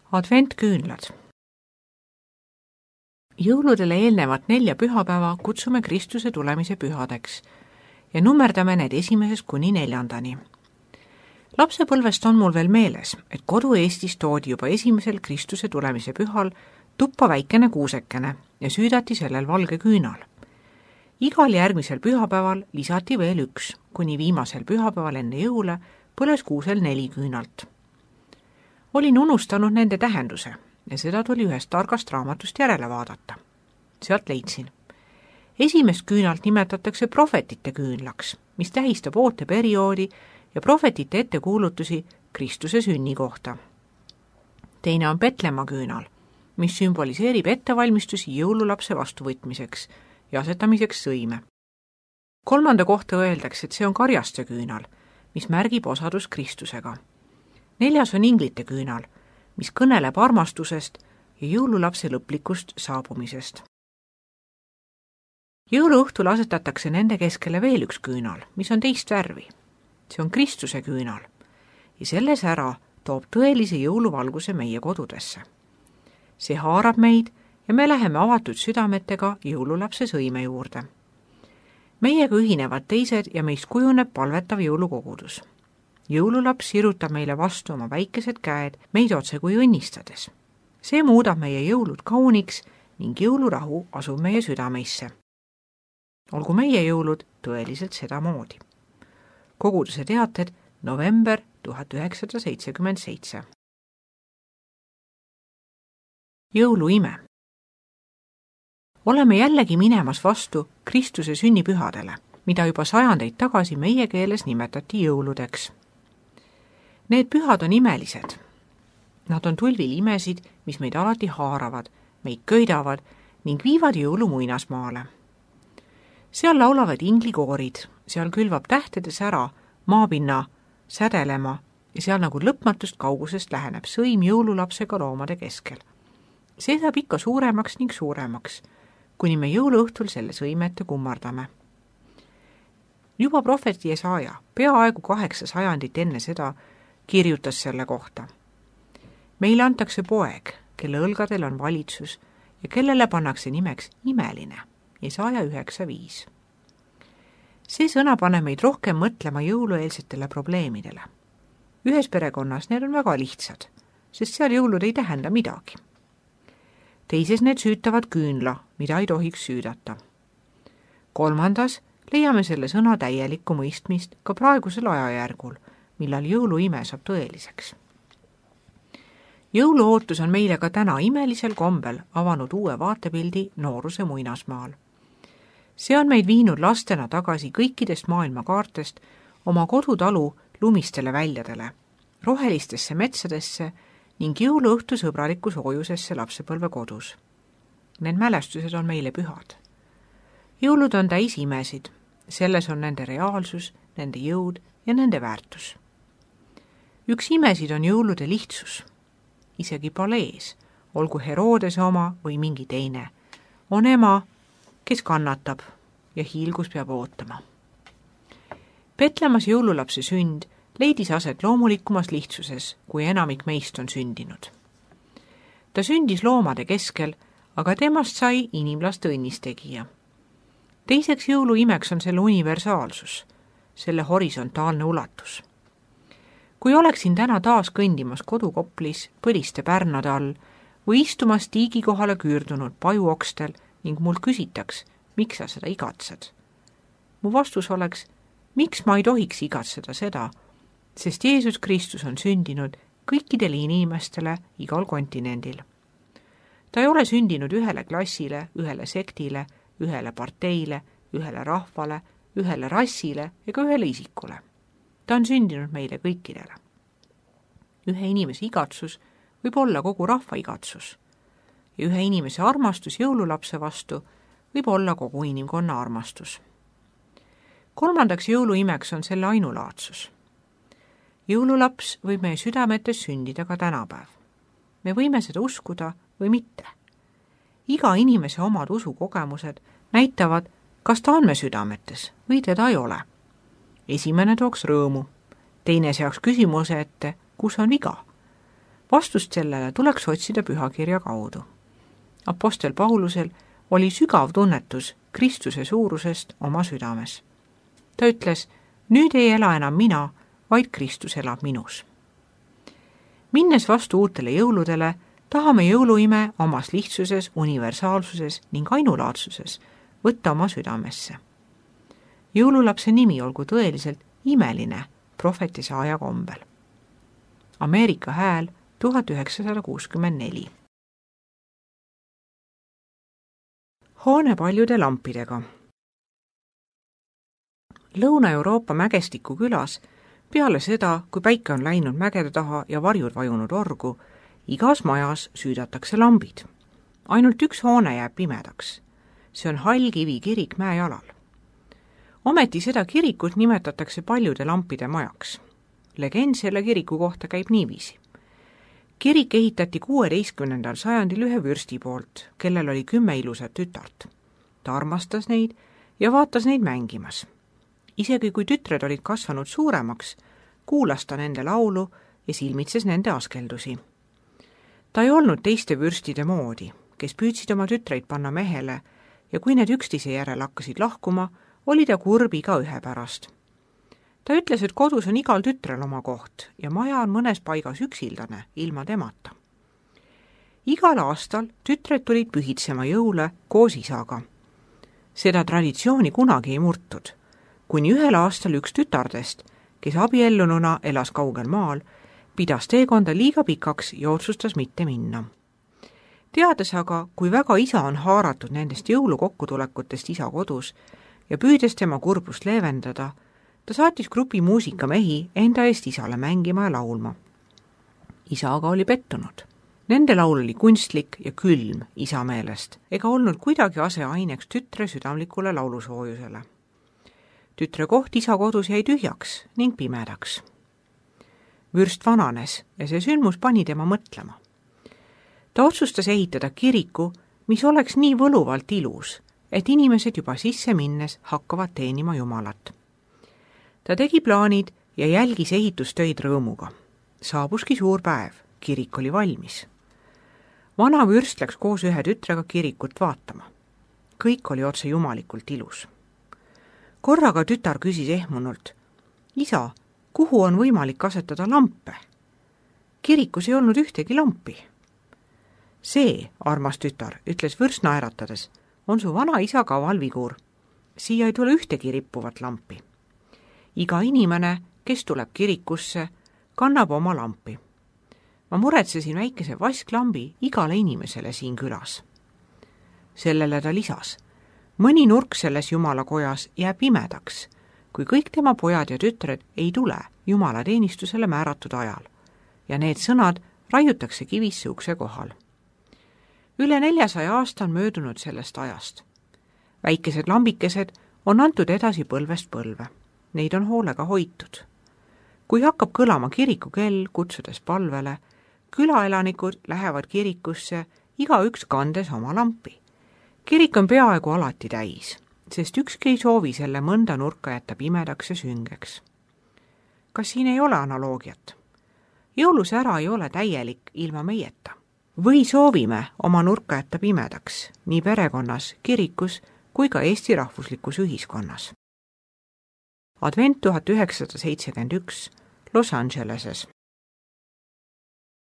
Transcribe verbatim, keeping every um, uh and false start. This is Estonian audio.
Adventküünlad. Jõuludele eelnevat nelja pühapäeva kutsume Kristuse tulemise pühadeks ja nummerdame need esimesest kuni neljandani. Lapsepõlvest on mul veel meeles, et kodu Eestis toodi juba esimesel Kristuse tulemise pühal tuppa väikene kuusekene ja süüdati sellel valge küünal. Igal järgmisel pühapäeval lisati veel üks, kuni viimasel pühapäeval enne jõule põles kuusel neli küünalt. Olin unustanud nende tähenduse ja seda tuli ühest targast raamatust järele vaadata. Sealt leidsin. Esimest küünalt nimetatakse prohvetite küünlaks, mis tähistab ooteperioodi ja prohvetite ettekuulutusi Kristuse sünni kohta. Teine on Petlemma küünal, mis sümboliseerib ettevalmistusi jõululapse vastuvõtmiseks ja asetamiseks sõime. Kolmanda kohta öeldakse, et see on karjaste küünal, mis märgib osadus Kristusega. Neljas on inglite küünal, mis kõneleb armastusest ja jõululapse lõplikust saabumisest. Jõuluõhtul asetatakse nende keskele veel üks küünal, mis on teist värvi. See on Kristuse küünal ja selle sära toob tõelise jõuluvalguse meie kodudesse. See haarab meid ja me läheme avatud südametega jõululapse sõime juurde. Meiega ühinevad teised ja meist kujuneb palvetav jõulukogudus. Jõululaps sirutab meile vastu oma väikesed käed, meid otse kui õnnistades. See muudab meie jõulud kauniks ning jõulurahu asub meie südameisse. Olgu meie jõulud tõeliselt sedamoodi. Koguduse teated november tuhat üheksasada seitsekümmend seitse. Jõuluime. Oleme jällegi minemas vastu Kristuse sünnipühadele, mida juba sajandeid tagasi meie keeles nimetati jõuludeks. Need pühad on imelised. Nad on tulvil imesid, mis meid alati haaravad, meid köidavad ning viivad jõulu muinasmaale. Seal laulavad inglikoorid, seal külvab tähtedes ära maapinna sädelema ja seal nagu lõpmatust kaugusest läheneb sõim jõululapsega loomade keskel. See saab ikka suuremaks ning suuremaks, kuni me jõuluõhtul selle sõime ette kummardame. Juba prohveti Jesaja, peaaegu kaheksa sajandit enne seda, kirjutas selle kohta. Meile antakse poeg, kelle õlgadel on valitsus ja kellele pannakse nimeks imeline, Jesaja üheksa viis. See sõna paneb meid rohkem mõtlema jõulueelsetele probleemidele. Ühes perekonnas need on väga lihtsad, sest seal jõulud ei tähenda midagi. Teises need süütavad küünla, mida ei tohiks süüdata. Kolmandas leiame selle sõna täielikku mõistmist ka praegusel ajajärgul, millal jõuluime saab tõeliseks. Jõuluootus on meile ka täna imelisel kombel avanud uue vaatepildi nooruse muinasmaal. See on meid viinud lastena tagasi kõikidest maailmakaartest oma kodutalu lumistele väljadele, rohelistesse metsadesse ning jõuluõhtu sõbralikku soojusesse lapsepõlve kodus. Need mälestused on meile pühad. Jõulud on täis imesid, selles on nende reaalsus, nende jõud ja nende väärtus. Üks imesid on jõulude lihtsus. Isegi palees, olgu Herodese oma või mingi teine, on ema, kes kannatab ja hiilgus peab ootama. Petlemas jõululapse sünd leidis aset loomulikumas lihtsuses, kui enamik meist on sündinud. Ta sündis loomade keskel, aga temast sai inimlaste õnnistegija. Teiseks jõuluimeks on selle universaalsus, selle horisontaalne ulatus. Kui oleksin täna taas kõndimas kodukoplis põliste pärnade all või istumas tiigi kohale küürdunud pajuokstel ning mul küsitaks, miks sa seda igatsed. Mu vastus oleks, miks ma ei tohiks igatseda seda, sest Jeesus Kristus on sündinud kõikidele inimestele igal kontinendil. Ta ei ole sündinud ühele klassile, ühele sektile, ühele parteile, ühele rahvale, ühele rassile ega ühele isikule. Ta on sündinud meile kõikidele. Ühe inimese igatsus võib olla kogu rahva igatsus ja ühe inimese armastus jõululapse vastu võib olla kogu inimkonna armastus. Kolmandaks jõuluimeks on selle ainulaadsus. Jõululaps võib meie südametes sündida ka tänapäev. Me võime seda uskuda või mitte. Iga inimese omad usukogemused näitavad, kas ta on me südametes või teda ei ole. Esimene tooks rõõmu, teine seaks küsimuse ette, kus on viga. vastust sellele tuleks otsida pühakirja kaudu. Apostel Paulusel oli sügav tunnetus Kristuse suurusest oma südames. Ta ütles, nüüd ei ela enam mina, vaid Kristus elab minus. Minnes vastu uutele jõuludele, tahame jõuluime omas lihtsuses, universaalsuses ning ainulaadsuses võtta oma südamesse. Jõululapse nimi olgu tõeliselt imeline prohvetisaaja kombel. Ameerika hääl tuhat üheksasada kuuskümmend neli. Hoone paljude lampidega. Lõuna-Euroopa Mägestiku külas peale seda, kui päike on läinud mägede taha ja varjud vajunud orgu, igas majas süüdatakse lambid. Ainult üks hoone jääb pimedaks. See on hall kivi kirik mäejalal. Ometi seda kirikut nimetatakse paljude lampide majaks. Legend selle kiriku kohta käib niiviisi. Kirik ehitati kuueteistkümnendal sajandil ühe vürsti poolt, kellel oli kümme ilusat tütart. Ta armastas neid ja vaatas neid mängimas. Isegi kui tütred olid kasvanud suuremaks, kuulas ta nende laulu ja silmitses nende askeldusi. Ta ei olnud teiste vürstide moodi, kes püüdsid oma tütreid panna mehele ja kui need üksteise järel hakkasid lahkuma, oli ta kurb iga ühe pärast. Ta ütles, et kodus on igal tütrel oma koht ja maja on mõnes paigas üksildane ilma temata. Igal aastal tütred tulid pühitsema jõule koos isaga. Seda traditsiooni kunagi ei murtud, kuni ühel aastal üks tütardest, kes abiellununa elas kaugel maal, pidas teekonda liiga pikaks ja otsustas mitte minna. Teades aga, kui väga isa on haaratud nendest jõulukokkutulekutest isa kodus ja püüdes tema kurbust leevendada, ta saatis grupi muusikamehi enda eest isale mängima ja laulma. Isa aga oli pettunud. Nende laul oli kunstlik ja külm isa meelest, ega olnud kuidagi aseaineks tütre südamlikule laulusoojusele. Tütre koht isa kodus jäi tühjaks ning pimedaks. Vürst vananes ja see sündmus pani tema mõtlema. Ta otsustas ehitada kiriku, mis oleks nii võluvalt ilus, et inimesed juba sisse minnes hakkavad teenima Jumalat. Ta tegi plaanid ja jälgis ehitustöid rõõmuga. Saabuski suur päev, kirik oli valmis. Vana vürst läks koos ühe tütrega kirikut vaatama. Kõik oli otse jumalikult ilus. Korraga tütar küsis ehmunult, isa, kuhu on võimalik asetada lampe? Kirikus ei olnud ühtegi lampi. See, armas tütar, ütles vürst naeratades, on su vana isa kaval vigur. Siia ei tule ühtegi rippuvat lampi. Iga inimene, kes tuleb kirikusse, kannab oma lampi. Ma muretsesin väikese vasklambi igale inimesele siin külas. Sellele ta lisas, mõni nurk selles Jumala kojas jääb pimedaks, kui kõik tema pojad ja tütred ei tule Jumala teenistusele määratud ajal ja need sõnad raiutakse kivisse ukse kohal. Üle neljasaja aasta on möödunud sellest ajast. Väikesed lambikesed on antud edasi põlvest põlve. Neid on hoolega hoitud. Kui hakkab kõlama kirikukell, kutsudes palvele, külaelanikud lähevad kirikusse, igaüks kandes oma lampi. Kirik on peaaegu alati täis, sest ükski ei soovi selle mõnda nurka jätta pimedaks ja süngeks. Kas siin ei ole analoogiat? Jõulusära ei ole täielik ilma meieta. Või soovime oma nurka jätta pimedaks, nii perekonnas, kirikus kui ka Eesti rahvuslikus ühiskonnas. Advent tuhat üheksasada seitsekümmend üks Los Angeleses.